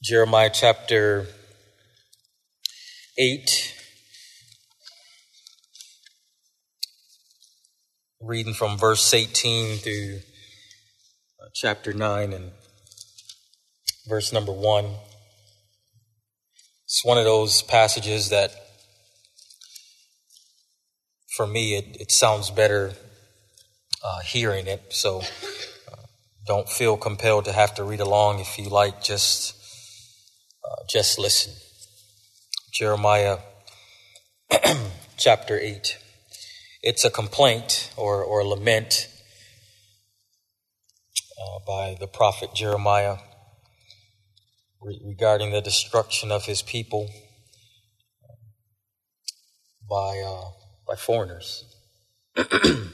Jeremiah chapter 8, reading from verse 18 through chapter 9 and verse number 1. It's one of those passages that, for me, it sounds better hearing it, so don't feel compelled to have to read along. If you like, just listen. Jeremiah chapter 8. It's a complaint or lament by the prophet Jeremiah regarding the destruction of his people by foreigners. It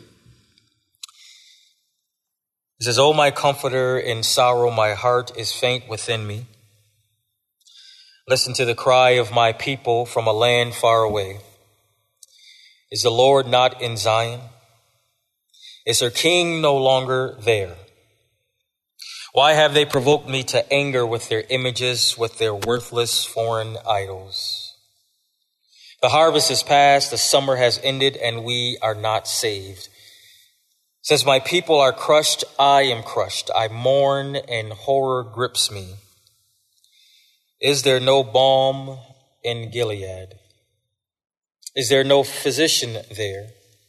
says, "O my comforter, in sorrow my heart is faint within me. Listen to the cry of my people from a land far away. Is the Lord not in Zion? Is her king no longer there? Why have they provoked me to anger with their images, with their worthless foreign idols? The harvest is past, the summer has ended, and we are not saved. Since my people are crushed, I am crushed. I mourn and horror grips me. Is there no balm in Gilead? Is there no physician there?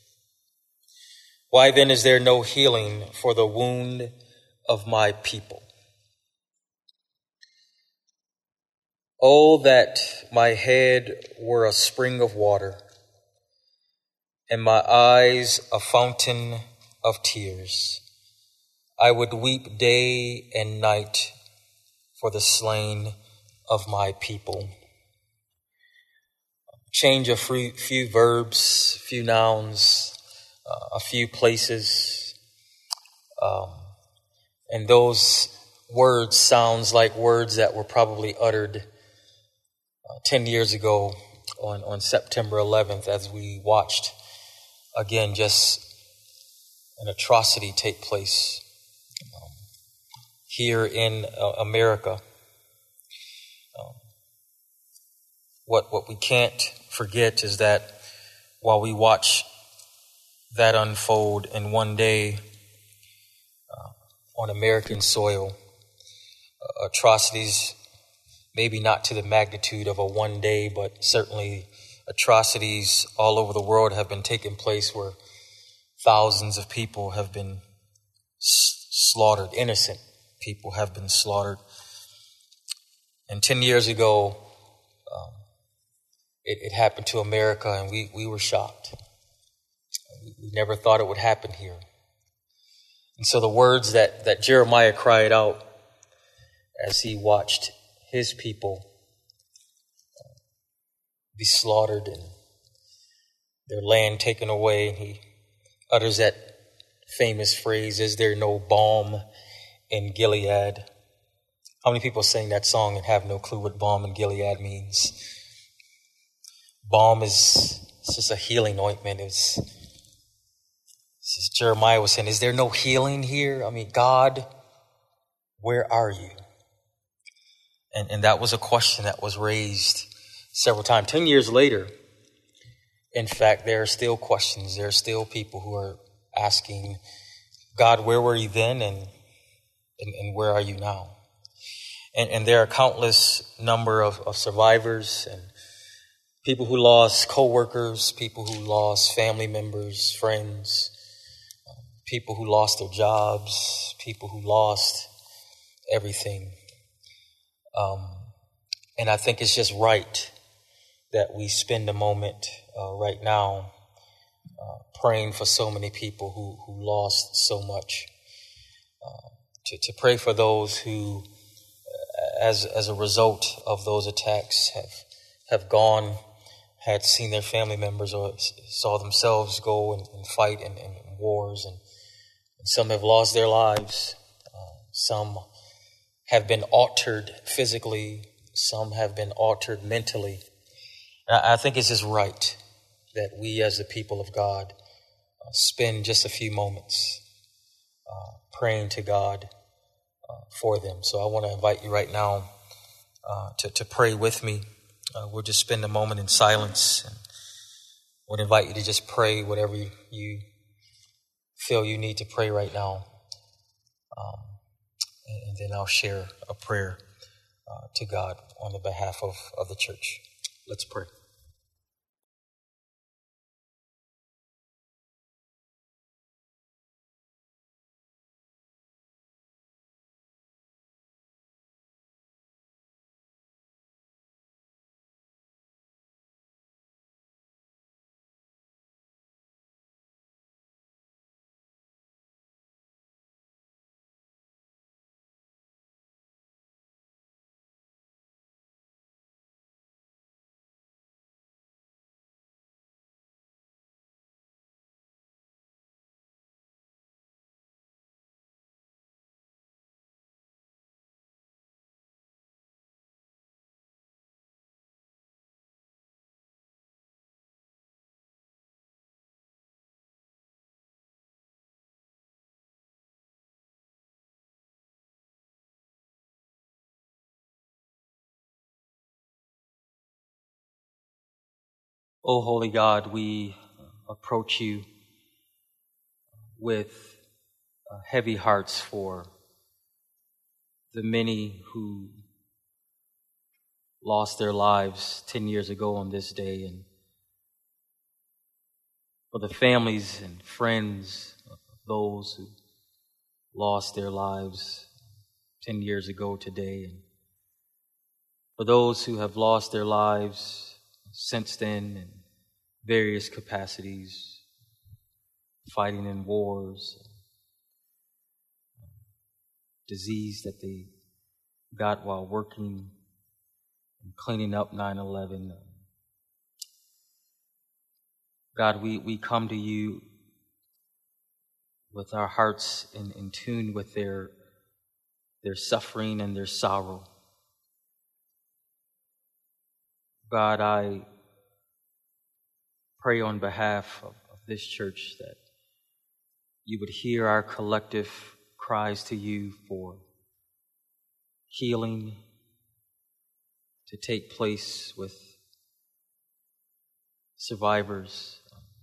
Why then is there no healing for the wound of my people? Oh, that my head were a spring of water and my eyes a fountain of tears. I would weep day and night for the slain of my people." Change a few verbs, few nouns, a few places. And those words sounds like words that were probably uttered 10 years ago on September 11th, as we watched again just an atrocity take place here in America. What we can't forget is that while we watch that unfold in one day on American soil, atrocities, maybe not to the magnitude of a one day, but certainly atrocities all over the world have been taking place where thousands of people have been slaughtered, innocent people have been slaughtered. And 10 years ago, it happened to America, and we were shocked. We never thought it would happen here. And so the words that Jeremiah cried out as he watched his people be slaughtered and their land taken away, and he utters that famous phrase, "Is there no balm in Gilead?" How many people sing that song and have no clue what balm in Gilead means? Balm is just a healing ointment. It's Jeremiah was saying, is there no healing here? I mean, God, where are you? And that was a question that was raised several times. 10 years later, in fact, there are still questions. There are still people who are asking, God, where were you then? And where are you now? And there are countless number of survivors and people who lost co-workers, people who lost family members, friends, people who lost their jobs, people who lost everything. And I think it's just right that we spend a moment right now praying for so many people who lost so much. To pray for those who, as a result of those attacks, have gone, had seen their family members or saw themselves go and fight in wars, and some have lost their lives. Some have been altered physically. Some have been altered mentally. And I think it's just right that we as the people of God spend just a few moments praying to God for them. So I want to invite you right now to pray with me. We'll just spend a moment in silence, and would invite you to just pray whatever you feel you need to pray right now. And then I'll share a prayer to God on the behalf of the church. Let's pray. O holy God, we approach you with heavy hearts for the many who lost their lives 10 years ago on this day, and for the families and friends of those who lost their lives 10 years ago today, and for those who have lost their lives since then in various capacities, fighting in wars, disease that they got while working and cleaning up 9/11. God, we come to you with our hearts in tune with their suffering and their sorrow. God, I pray on behalf of this church that you would hear our collective cries to you for healing to take place with survivors.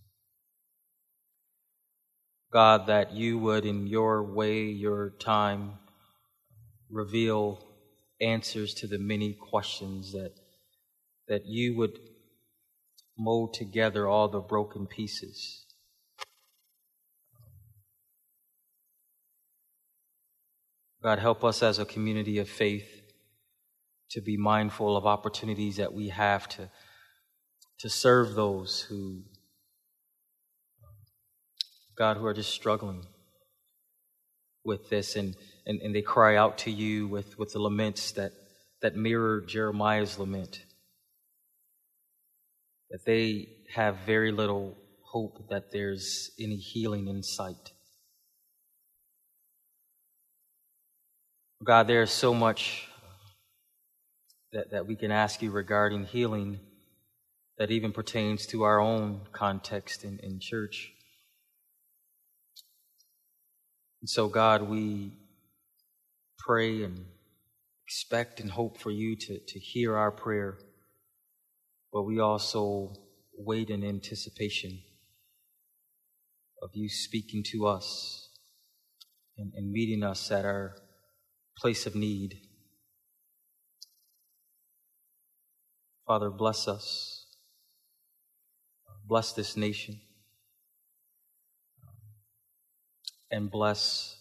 God, that you would, in your way, your time, reveal answers to the many questions, that you would mold together all the broken pieces. God, help us as a community of faith to be mindful of opportunities that we have to serve those who, God, who are just struggling with this, and they cry out to you with the laments that mirror Jeremiah's lament, that they have very little hope that there's any healing in sight. God, there is so much that we can ask you regarding healing that even pertains to our own context in church. And so, God, we pray and expect and hope for you to hear our prayer, but we also wait in anticipation of you speaking to us and meeting us at our place of need. Father, bless us. Bless this nation. And bless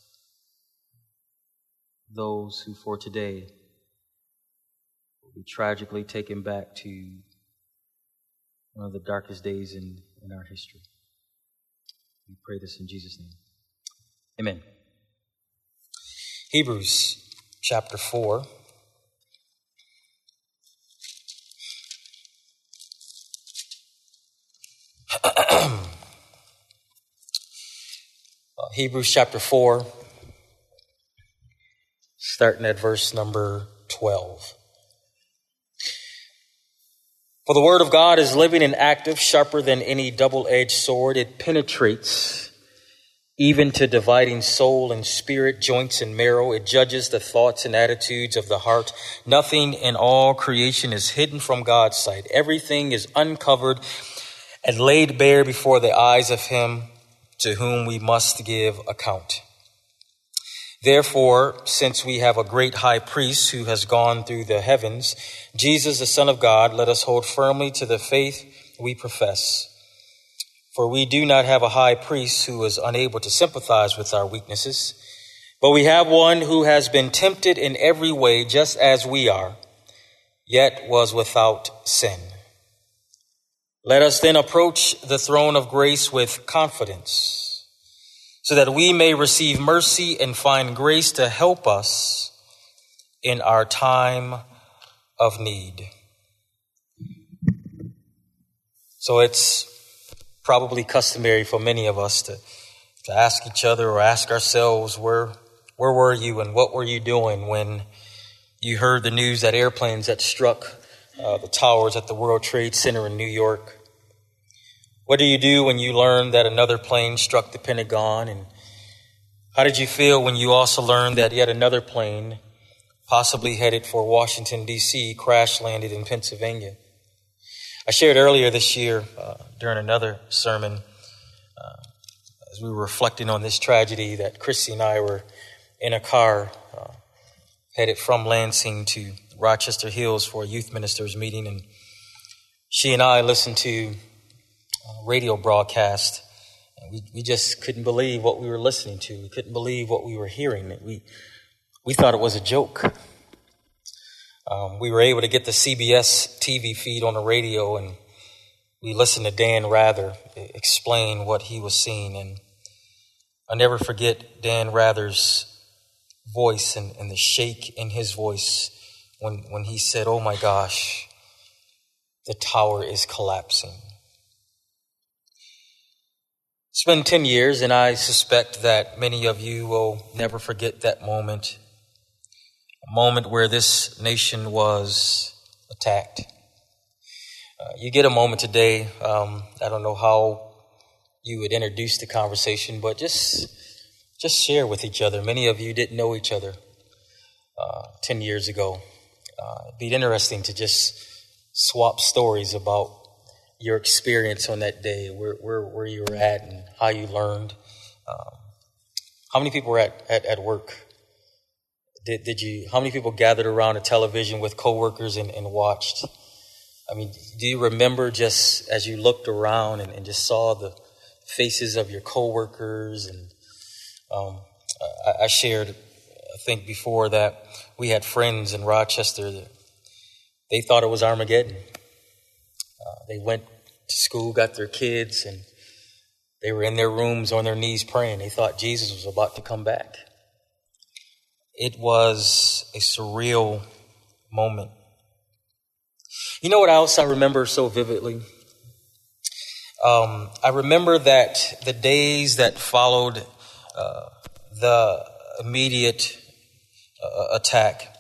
those who for today will be tragically taken back to one of the darkest days in our history. We pray this in Jesus' name. Amen. Hebrews chapter 4. Hebrews chapter 4, starting at verse number 12. For the word of God is living and active, sharper than any double-edged sword. It penetrates even to dividing soul and spirit, joints and marrow. It judges the thoughts and attitudes of the heart. Nothing in all creation is hidden from God's sight. Everything is uncovered and laid bare before the eyes of him to whom we must give account. Therefore, since we have a great high priest who has gone through the heavens, Jesus, the Son of God, let us hold firmly to the faith we profess. For we do not have a high priest who is unable to sympathize with our weaknesses, but we have one who has been tempted in every way, just as we are, yet was without sin. Let us then approach the throne of grace with confidence, so that we may receive mercy and find grace to help us in our time of need. So it's probably customary for many of us to ask each other or ask ourselves, where were you and what were you doing when you heard the news that airplanes that struck the towers at the World Trade Center in New York? What do you do when you learn that another plane struck the Pentagon? And how did you feel when you also learned that yet another plane, possibly headed for Washington, D.C., crash landed in Pennsylvania? I shared earlier this year during another sermon, as we were reflecting on this tragedy, that Christy and I were in a car headed from Lansing to Rochester Hills for a youth ministers meeting. And she and I listened to radio broadcast, and we just couldn't believe what we were listening to. We couldn't believe what we were hearing. We thought it was a joke. We were able to get the CBS TV feed on the radio, and we listened to Dan Rather explain what he was seeing. And I'll never forget Dan Rather's voice and the shake in his voice when he said, "Oh my gosh, the tower is collapsing." It's been 10 years, and I suspect that many of you will never forget that moment, a moment where this nation was attacked. You get a moment today. I don't know how you would introduce the conversation, but just share with each other. Many of you didn't know each other 10 years ago. It'd be interesting to just swap stories about your experience on that day, where you were at and how you learned. How many people were at work? How many people gathered around a television with coworkers and watched? I mean, do you remember just as you looked around and just saw the faces of your coworkers? And I shared, I think before, that we had friends in Rochester that they thought it was Armageddon. They went to school, got their kids, and they were in their rooms on their knees praying. They thought Jesus was about to come back. It was a surreal moment. You know what else I remember so vividly? I remember that the days that followed the immediate attack,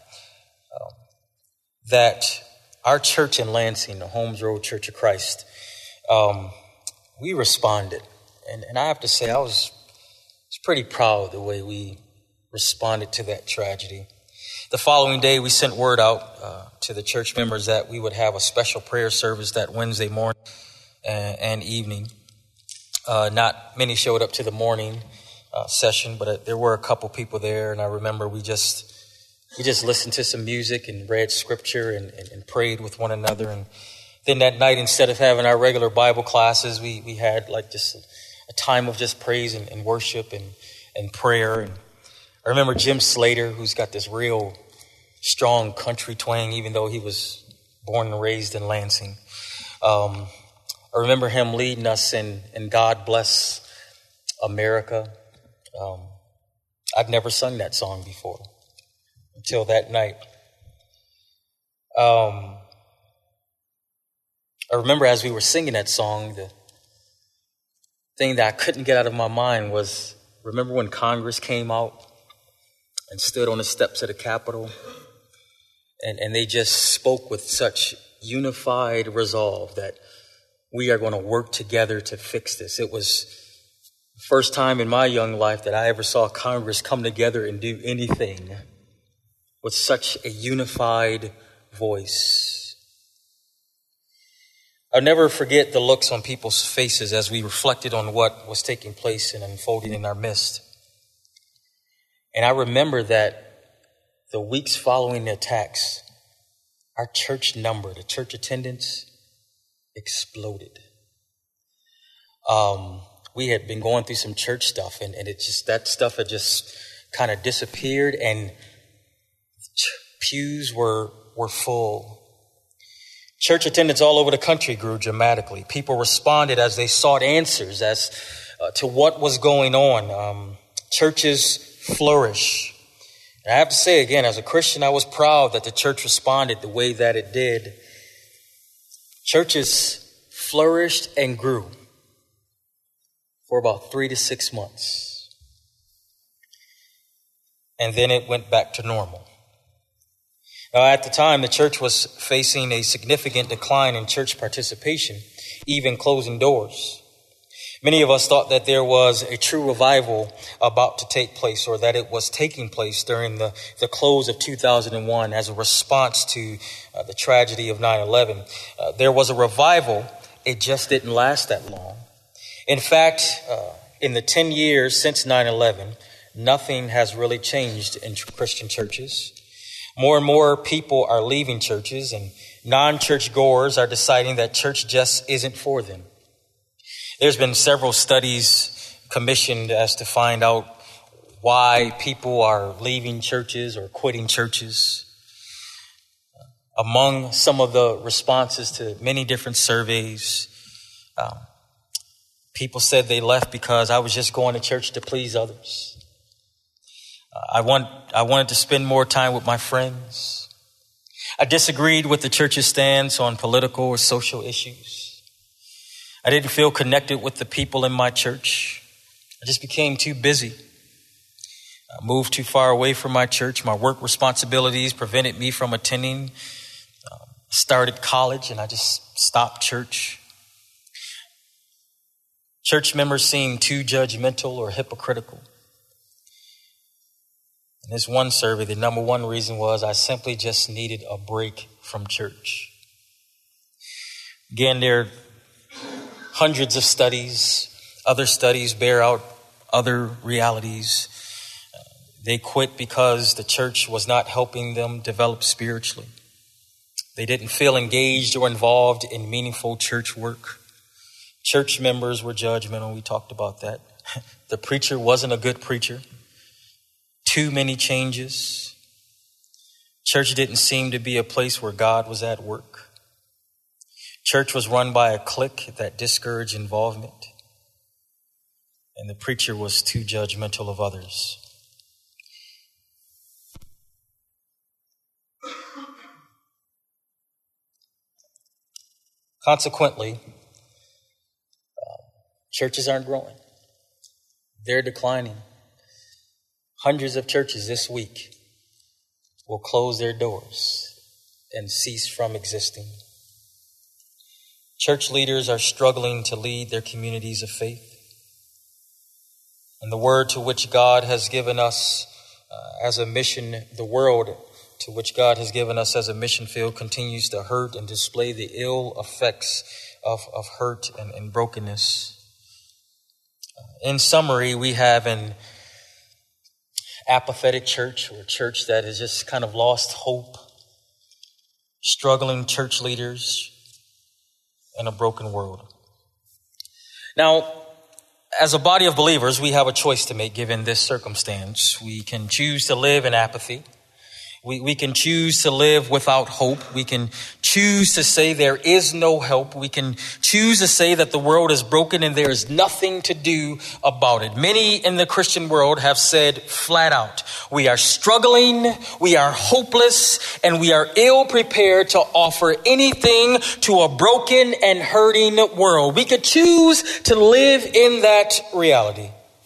that our church in Lansing, the Holmes Road Church of Christ, we responded. And I have to say, I was pretty proud of the way we responded to that tragedy. The following day, we sent word out to the church members that we would have a special prayer service that Wednesday morning and evening. Not many showed up to the morning session, but there were a couple people there. And I remember we just listened to some music and read scripture and prayed with one another. And then that night, instead of having our regular Bible classes, we had like just a time of just praise and worship and prayer. And I remember Jim Slater, who's got this real strong country twang, even though he was born and raised in Lansing. I remember him leading us in God Bless America. I'd never sung that song before until that night. I remember as we were singing that song, the thing that I couldn't get out of my mind was, remember when Congress came out and stood on the steps of the Capitol, and they just spoke with such unified resolve that we are going to work together to fix this. It was First time in my young life that I ever saw Congress come together and do anything with such a unified voice. I'll never forget the looks on people's faces as we reflected on what was taking place and unfolding in our midst. And I remember that the weeks following the attacks, our church number, the church attendance, exploded. We had been going through some church stuff, and it just, that stuff had just kind of disappeared, and pews were full. Church attendance all over the country grew dramatically. People responded as they sought answers as to what was going on. Churches flourish. And I have to say again, as a Christian, I was proud that the church responded the way that it did. Churches flourished and grew for about 3 to 6 months. And then it went back to normal. Now, at the time, the church was facing a significant decline in church participation, even closing doors. Many of us thought that there was a true revival about to take place, or that it was taking place during the close of 2001 as a response to the tragedy of 9/11. There was a revival. It just didn't last that long. In fact, in the 10 years since 9/11, nothing has really changed in Christian churches. More and more people are leaving churches, and non-church goers are deciding that church just isn't for them. There's been several studies commissioned as to find out why people are leaving churches or quitting churches. Among some of the responses to many different surveys, people said they left because I was just going to church to please others. I wanted to spend more time with my friends. I disagreed with the church's stance on political or social issues. I didn't feel connected with the people in my church. I just became too busy. I moved too far away from my church. My work responsibilities prevented me from attending. Started college and I just stopped church. Church members seemed too judgmental or hypocritical. In this one survey, the number one reason was I simply just needed a break from church. Again, there are hundreds of studies. Other studies bear out other realities. They quit because the church was not helping them develop spiritually. They didn't feel engaged or involved in meaningful church work. Church members were judgmental. We talked about that. The preacher wasn't a good preacher. Too many changes. Church didn't seem to be a place where God was at work. Church was run by a clique that discouraged involvement. And the preacher was too judgmental of others. Consequently, churches aren't growing. They're declining. Hundreds of churches this week will close their doors and cease from existing. Church leaders are struggling to lead their communities of faith. And the word to which God has given us as a mission, the world to which God has given us as a mission field continues to hurt and display the ill effects of hurt and brokenness. In summary, we have an apathetic church, or a church that has just kind of lost hope, struggling church leaders, and a broken world. Now, as a body of believers, we have a choice to make given this circumstance. We can choose to live in apathy. We can choose to live without hope. We can choose to say there is no help. We can choose to say that the world is broken and there is nothing to do about it. Many in the Christian world have said flat out, we are struggling, we are hopeless, and we are ill prepared to offer anything to a broken and hurting world. We could choose to live in that reality.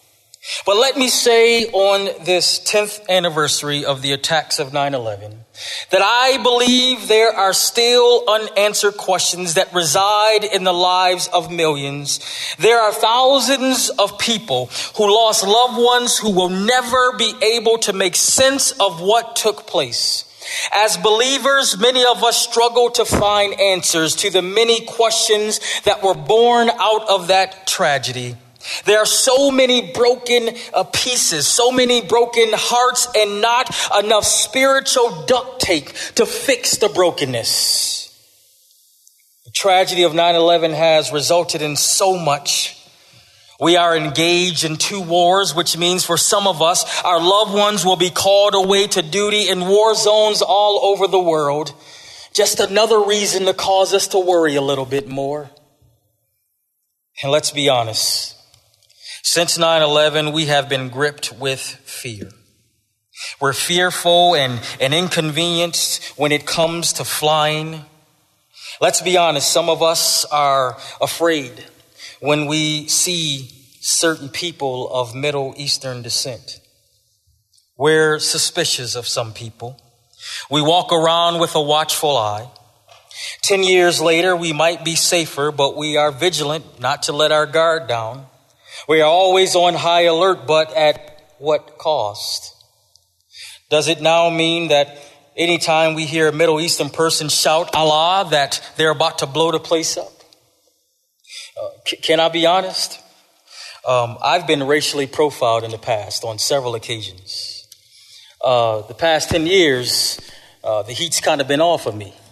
But let me say on this 10th anniversary of the attacks of 9/11 that I believe there are still unanswered questions that reside in the lives of millions. There are thousands of people who lost loved ones who will never be able to make sense of what took place. As believers, many of us struggle to find answers to the many questions that were born out of that tragedy. There are so many broken pieces, so many broken hearts, and not enough spiritual duct tape to fix the brokenness. The tragedy of 9/11 has resulted in so much. We are engaged in 2 wars, which means for some of us, our loved ones will be called away to duty in war zones all over the world. Just another reason to cause us to worry a little bit more. And let's be honest. Since 9/11, we have been gripped with fear. We're fearful and inconvenienced when it comes to flying. Let's be honest, some of us are afraid when we see certain people of Middle Eastern descent. We're suspicious of some people. We walk around with a watchful eye. 10 years later, we might be safer, but we are vigilant not to let our guard down. We are always on high alert, but at what cost? Does it now mean that anytime we hear a Middle Eastern person shout Allah, that they're about to blow the place up? Can I be honest? I've been racially profiled in the past on several occasions. The past 10 years, the heat's kind of been off of me.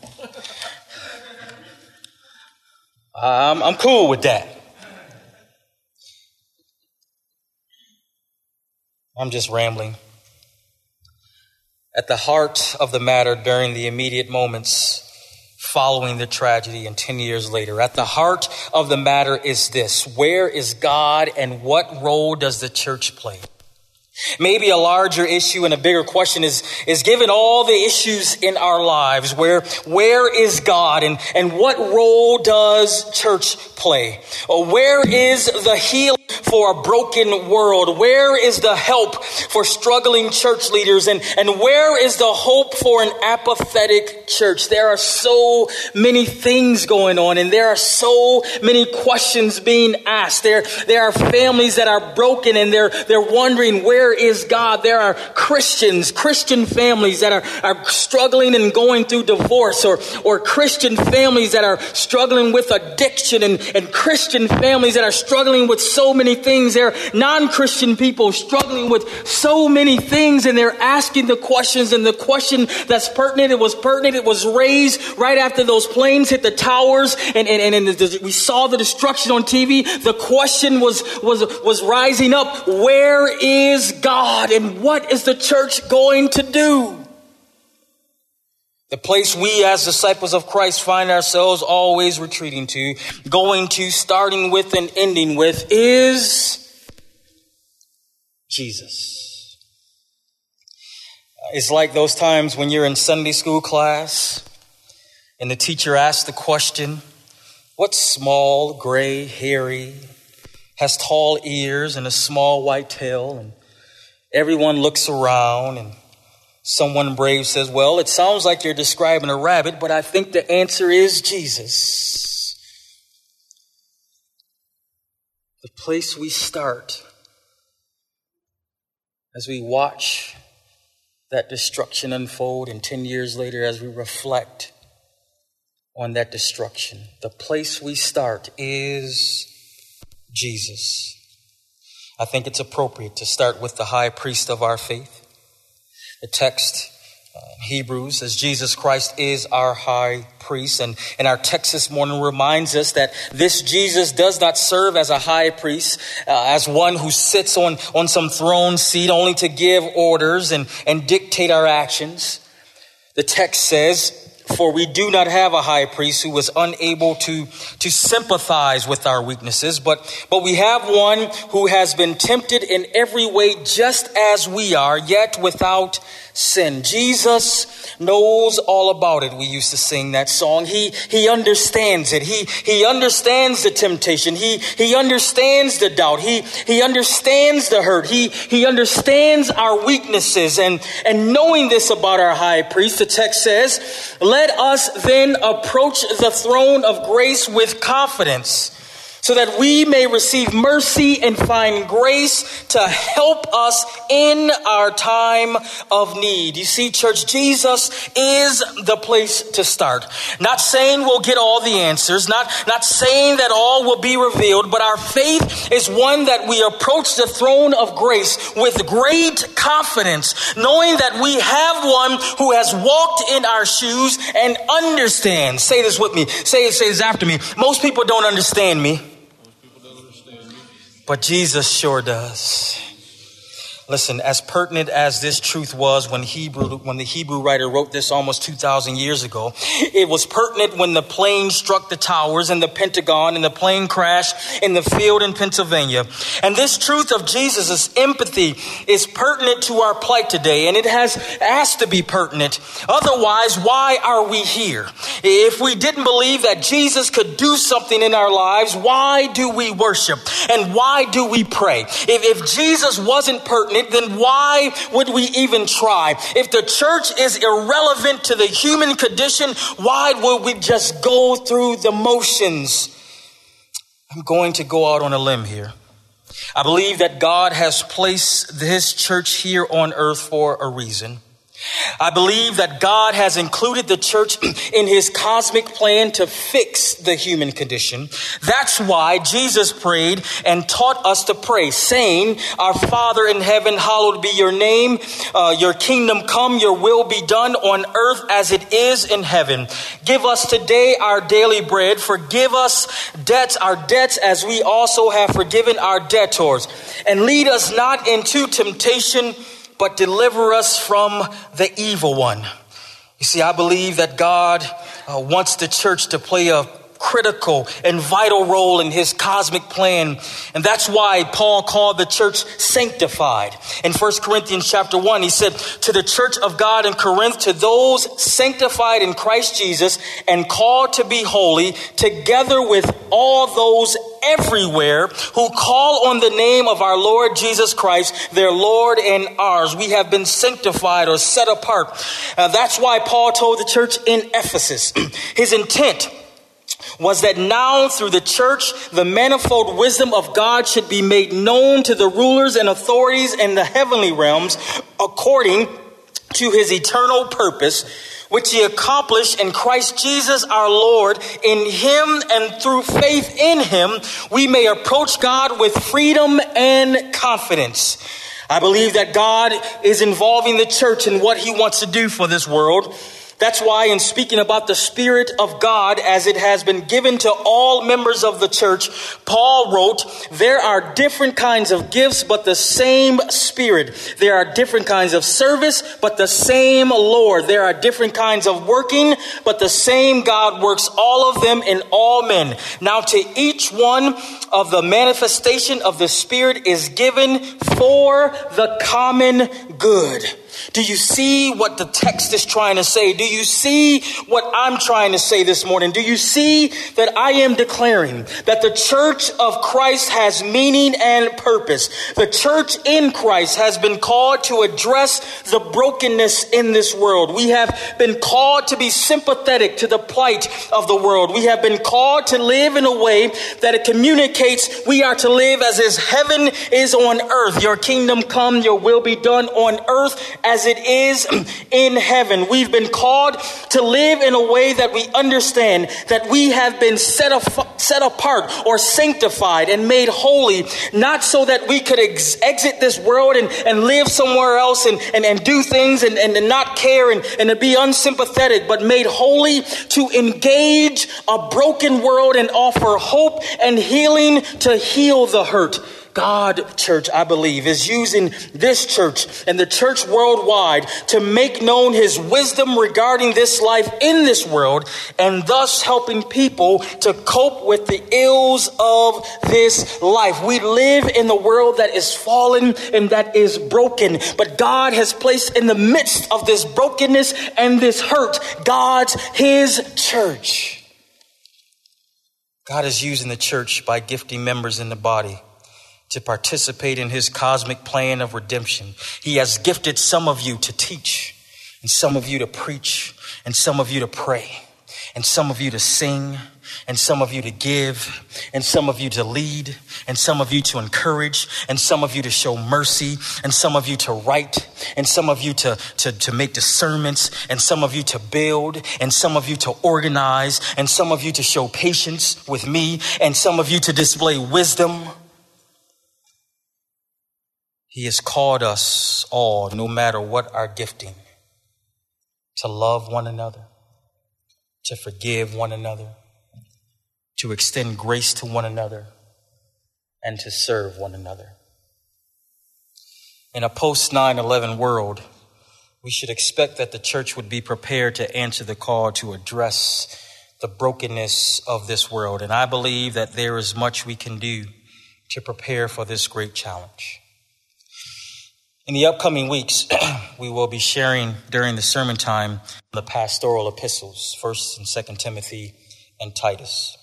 I'm cool with that. I'm just rambling. At the heart of the matter during the immediate moments following the tragedy and 10 years later, at the heart of the matter is this: where is God and what role does the church play? Maybe a larger issue and a bigger question is given all the issues in our lives, where is God and what role does church play? Where is the healing for a broken world? Where is the help for struggling church leaders? And where is the hope for an apathetic church? There are so many things going on, and there are so many questions being asked. There are families that are broken, and they're wondering, where is God? There are Christian families that are struggling and going through divorce, or Christian families that are struggling with addiction, and Christian families that are struggling with so many things. There are non-Christian people struggling with so many things, and they're asking the questions, and the question that's pertinent, it was raised right after those planes hit the towers, and we saw the destruction on TV. The question was rising up: where is God, and what is the church going to do? The place we as disciples of Christ find ourselves always retreating to, going to, starting with, and ending with is Jesus. It's like those times when you're in Sunday school class and the teacher asks the question, "What's small, gray, hairy, has tall ears and a small white tail?" And everyone looks around, and someone brave says, "Well, it sounds like you're describing a rabbit, but I think the answer is Jesus." The place we start as we watch that destruction unfold, and 10 years later as we reflect on that destruction, the place we start is Jesus. I think it's appropriate to start with the high priest of our faith. The text Hebrews says Jesus Christ is our high priest. And our text this morning reminds us that this Jesus does not serve as a high priest, as one who sits on some throne seat only to give orders and dictate our actions. The text says, For we do not have a high priest who is unable to sympathize with our weaknesses, but we have one who has been tempted in every way just as we are, yet without sin. Jesus knows all about it. We used to sing that song. He understands it. He understands the temptation. He understands the doubt. He understands the hurt. He understands our weaknesses. And knowing this about our high priest, the text says, let us then approach the throne of grace with confidence, so that we may receive mercy and find grace to help us in our time of need. You see, church, Jesus is the place to start. Not saying we'll get all the answers, not saying that all will be revealed, but our faith is one that we approach the throne of grace with great confidence, knowing that we have one who has walked in our shoes and understands. Say this with me. Say this after me. Most people don't understand me, but Jesus sure does. Listen, as pertinent as this truth was when the Hebrew writer wrote this almost 2,000 years ago, it was pertinent when the plane struck the towers and the Pentagon and the plane crashed in the field in Pennsylvania. And this truth of Jesus' empathy is pertinent to our plight today, and it has to be pertinent. Otherwise, why are we here? If we didn't believe that Jesus could do something in our lives, why do we worship? And why do we pray? If Jesus wasn't pertinent, then why would we even try? If the church is irrelevant to the human condition, why would we just go through the motions? I'm going to go out on a limb here. I believe that God has placed his church here on earth for a reason. I believe that God has included the church in his cosmic plan to fix the human condition. That's why Jesus prayed and taught us to pray, saying, our Father in heaven, hallowed be your name. Your kingdom come, your will be done on earth as it is in heaven. Give us today our daily bread. Forgive us our debts as we also have forgiven our debtors. And lead us not into temptation, but deliver us from the evil one. You see, I believe that God wants the church to play a critical and vital role in his cosmic plan. And that's why Paul called the church sanctified. In 1 Corinthians chapter 1, he said, to the church of God in Corinth, to those sanctified in Christ Jesus and called to be holy, together with all those everywhere who call on the name of our Lord Jesus Christ, their Lord and ours. We have been sanctified or set apart. That's why Paul told the church in Ephesus, his intent was that now through the church, the manifold wisdom of God should be made known to the rulers and authorities in the heavenly realms according to his eternal purpose, which he accomplished in Christ Jesus our Lord. In him and through faith in him, we may approach God with freedom and confidence. I believe that God is involving the church in what he wants to do for this world. That's why in speaking about the Spirit of God as it has been given to all members of the church, Paul wrote, there are different kinds of gifts, but the same Spirit. There are different kinds of service, but the same Lord. There are different kinds of working, but the same God works all of them in all men. Now to each one of the manifestation of the Spirit is given for the common good. Do you see what the text is trying to say? Do you see what I'm trying to say this morning? Do you see that I am declaring that the church of Christ has meaning and purpose? The church in Christ has been called to address the brokenness in this world. We have been called to be sympathetic to the plight of the world. We have been called to live in a way that it communicates we are to live as if heaven is on earth. Your kingdom come, your will be done on earth as it is in heaven. We've been called to live in a way that we understand that we have been set apart or sanctified and made holy, not so that we could exit this world and live somewhere else and do things and not care and to be unsympathetic, but made holy to engage a broken world and offer hope and healing to heal the hurt. God, church, I believe, is using this church and the church worldwide to make known his wisdom regarding this life in this world, and thus helping people to cope with the ills of this life. We live in the world that is fallen and that is broken, but God has placed in the midst of this brokenness and this hurt, his church. God is using the church by gifting members in the body to participate in his cosmic plan of redemption. He has gifted some of you to teach, and some of you to preach, and some of you to pray, and some of you to sing, and some of you to give, and some of you to lead, and some of you to encourage, and some of you to show mercy, and some of you to write, and some of you to make discernments, and some of you to build, and some of you to organize, and some of you to show patience with me, and some of you to display wisdom. He has called us all, no matter what our gifting, to love one another, to forgive one another, to extend grace to one another, and to serve one another. In a post 9/11 world, we should expect that the church would be prepared to answer the call to address the brokenness of this world. And I believe that there is much we can do to prepare for this great challenge. In the upcoming weeks, we will be sharing during the sermon time the pastoral epistles, 1st and 2nd Timothy and Titus.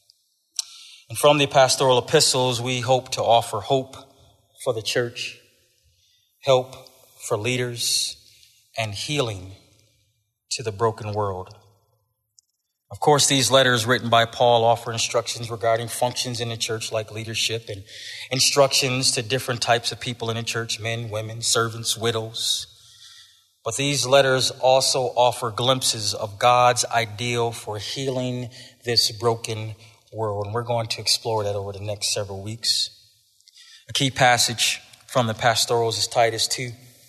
And from the pastoral epistles, we hope to offer hope for the church, help for leaders, and healing to the broken world. Of course, these letters written by Paul offer instructions regarding functions in the church like leadership, and instructions to different types of people in the church, men, women, servants, widows. But these letters also offer glimpses of God's ideal for healing this broken world. And we're going to explore that over the next several weeks. A key passage from the pastorals is Titus 2,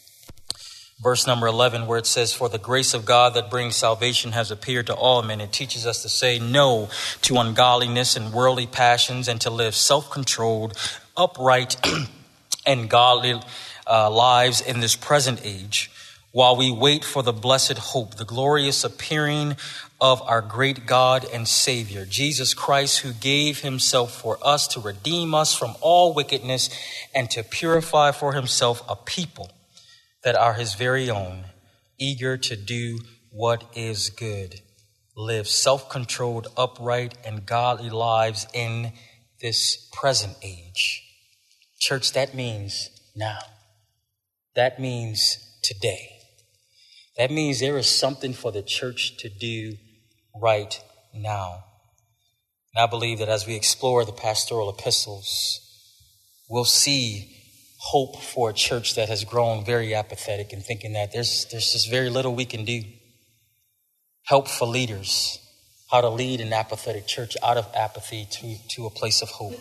verse number 11, where it says, "For the grace of God that brings salvation has appeared to all men." It teaches us to say no to ungodliness and worldly passions, and to live self-controlled, upright, and godly lives in this present age, while we wait for the blessed hope, the glorious appearing of our great God and Savior, Jesus Christ, who gave himself for us to redeem us from all wickedness and to purify for himself a people that are his very own, eager to do what is good, live self-controlled, upright, and godly lives in this present age. Church, that means now. That means today. That means there is something for the church to do right now. And I believe that as we explore the pastoral epistles, we'll see hope for a church that has grown very apathetic and thinking that there's just very little we can do. Help for leaders, how to lead an apathetic church out of apathy to a place of hope.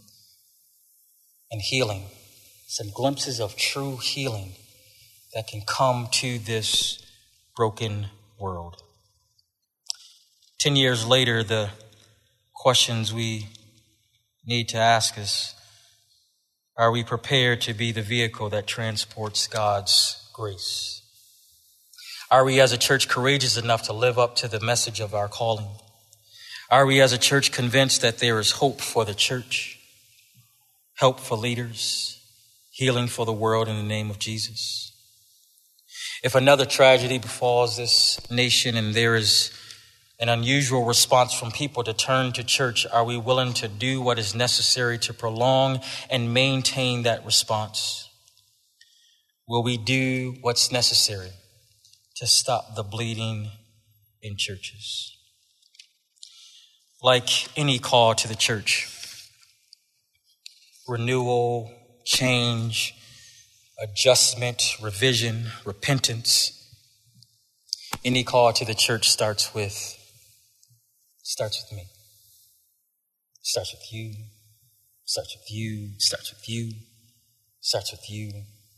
And healing, some glimpses of true healing that can come to this broken world. 10 years later, the questions we need to ask is, are we prepared to be the vehicle that transports God's grace? Are we as a church courageous enough to live up to the message of our calling? Are we as a church convinced that there is hope for the church, help for leaders, healing for the world in the name of Jesus? If another tragedy befalls this nation and there is an unusual response from people to turn to church, are we willing to do what is necessary to prolong and maintain that response? Will we do what's necessary to stop the bleeding in churches? Like any call to the church, renewal, change, adjustment, revision, repentance, any call to the church starts with me. Starts with you. Starts with you. Starts with you. Starts with you.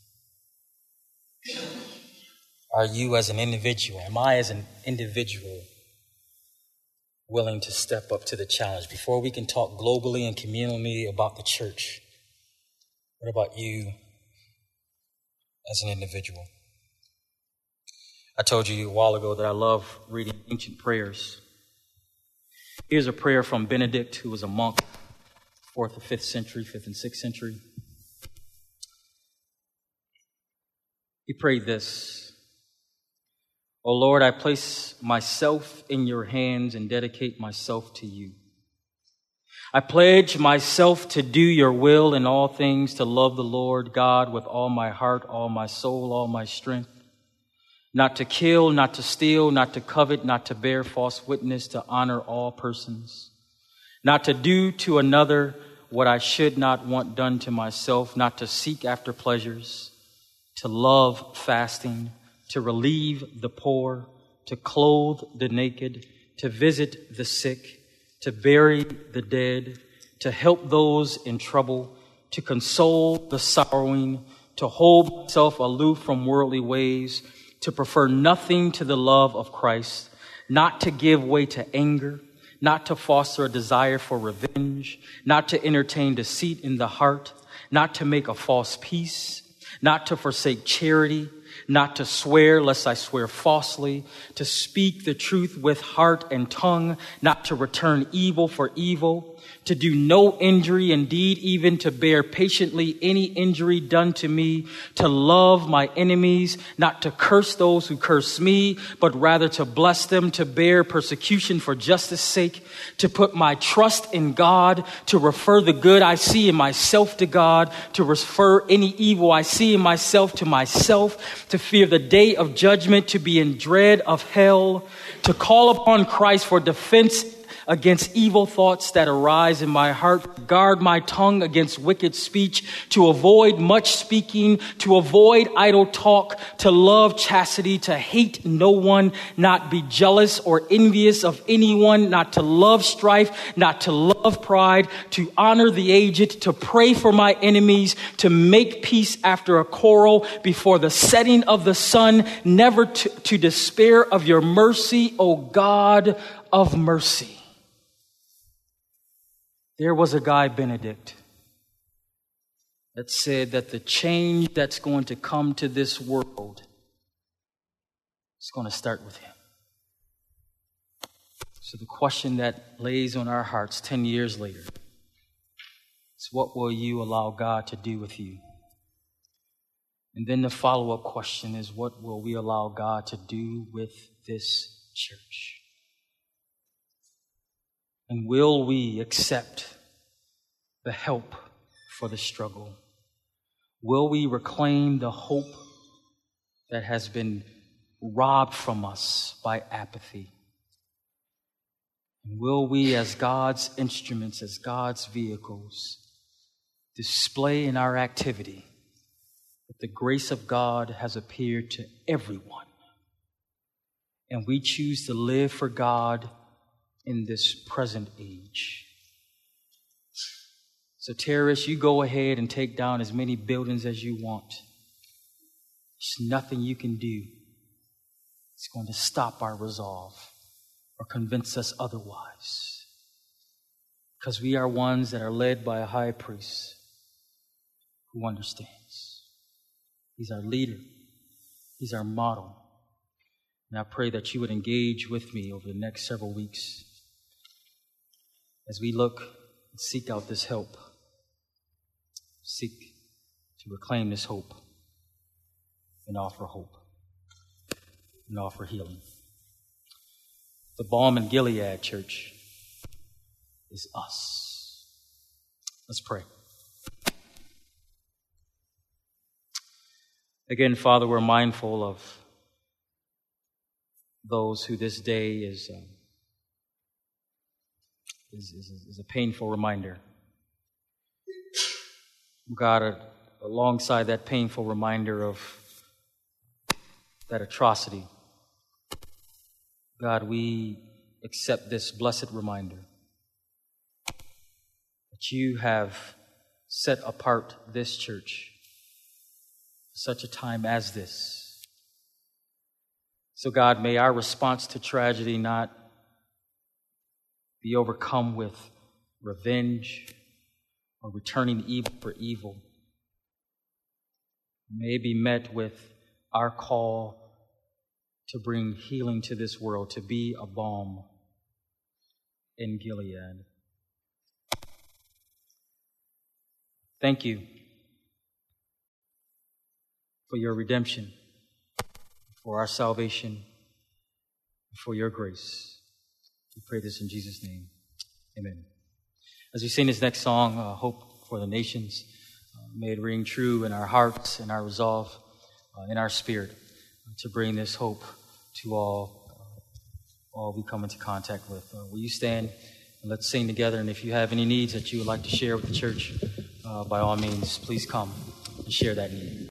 Are you as an individual, am I as an individual willing to step up to the challenge? Before we can talk globally and communally about the church, What about you as an individual? I told you a while ago that I love reading ancient prayers. Here's a prayer from Benedict, who was a monk, 4th or 5th century, 5th and 6th century. He prayed this: O Lord, I place myself in your hands and dedicate myself to you. I pledge myself to do your will in all things, to love the Lord God with all my heart, all my soul, all my strength, not to kill, not to steal, not to covet, not to bear false witness, to honor all persons, not to do to another what I should not want done to myself, not to seek after pleasures, to love fasting, to relieve the poor, to clothe the naked, to visit the sick, to bury the dead, to help those in trouble, to console the sorrowing, to hold myself aloof from worldly ways, to prefer nothing to the love of Christ, not to give way to anger, not to foster a desire for revenge, not to entertain deceit in the heart, not to make a false peace, not to forsake charity, not to swear lest I swear falsely, to speak the truth with heart and tongue, not to return evil for evil, to do no injury, indeed even to bear patiently any injury done to me, to love my enemies, not to curse those who curse me, but rather to bless them, to bear persecution for justice' sake, to put my trust in God, to refer the good I see in myself to God, to refer any evil I see in myself to myself, to fear the day of judgment, to be in dread of hell, to call upon Christ for defense against evil thoughts that arise in my heart, guard my tongue against wicked speech, to avoid much speaking, to avoid idle talk, to love chastity, to hate no one, not be jealous or envious of anyone, not to love strife, not to love pride, to honor the aged, to pray for my enemies, to make peace after a quarrel before the setting of the sun, never to despair of your mercy, O God of mercy. There was a guy, Benedict, that said that the change that's going to come to this world is going to start with him. So the question that lays on our hearts 10 years later is, what will you allow God to do with you? And then the follow-up question is, what will we allow God to do with this church? And will we accept the help for the struggle? Will we reclaim the hope that has been robbed from us by apathy? And will we, as God's instruments, as God's vehicles, display in our activity that the grace of God has appeared to everyone, and we choose to live for God in this present age? So terrorists, you go ahead and take down as many buildings as you want. There's nothing you can do. It's going to stop our resolve or convince us otherwise. Because we are ones that are led by a high priest who understands. He's our leader. He's our model. And I pray that you would engage with me over the next several weeks as we look and seek out this help, seek to reclaim this hope and offer hope and offer healing. The balm in Gilead, church, is us. Let's pray. Again, Father, we're mindful of those who this day is a painful reminder. God, alongside that painful reminder of that atrocity, God, we accept this blessed reminder that you have set apart this church for such a time as this. So God, may our response to tragedy not be overcome with revenge or returning evil for evil, may be met with our call to bring healing to this world, to be a balm in Gilead. Thank you for your redemption, for our salvation, for your grace. We pray this in Jesus' name. Amen. As we sing this next song, Hope for the Nations, may it ring true in our hearts and our resolve, in our spirit, to bring this hope to all we come into contact with. Will you stand and let's sing together? And if you have any needs that you would like to share with the church, by all means, please come and share that need.